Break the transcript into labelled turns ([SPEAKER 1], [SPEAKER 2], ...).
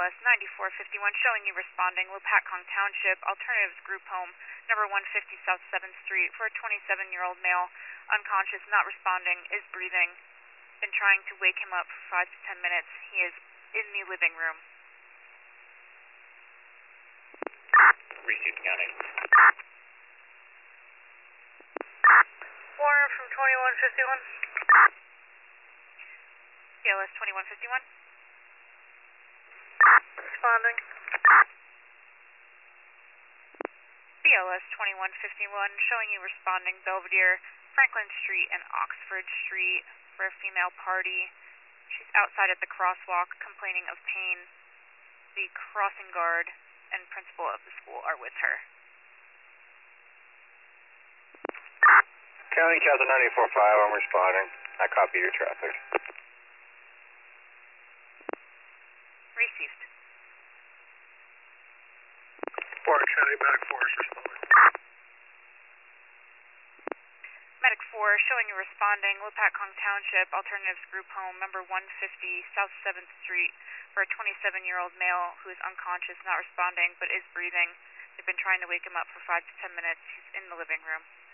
[SPEAKER 1] BLS 9451 showing you responding, Lopatcong Township, Alternatives Group Home, number 150 South 7th Street, for a 27-year-old male, unconscious, not responding, is breathing. Been trying to wake him up for 5 to 10 minutes. He is in the living room.
[SPEAKER 2] Received county.
[SPEAKER 3] 4 from 2151.
[SPEAKER 1] BLS 2151.
[SPEAKER 3] Responding.
[SPEAKER 1] BLS 2151 showing you responding, Belvedere, Franklin Street and Oxford Street, for a female party. She's outside at the crosswalk complaining of pain. The crossing guard and principal of the school are with her.
[SPEAKER 2] County Captain 94.5, I'm responding. I copy your traffic.
[SPEAKER 1] Received.
[SPEAKER 3] 4 County Medic 4 is responding.
[SPEAKER 1] Medic 4 showing you responding, Lopatcong Township, Alternatives Group Home, number 150 South 7th Street, for a 27-year-old male who is unconscious, not responding, but is breathing. They've been trying to wake him up for 5 to 10 minutes. He's in the living room.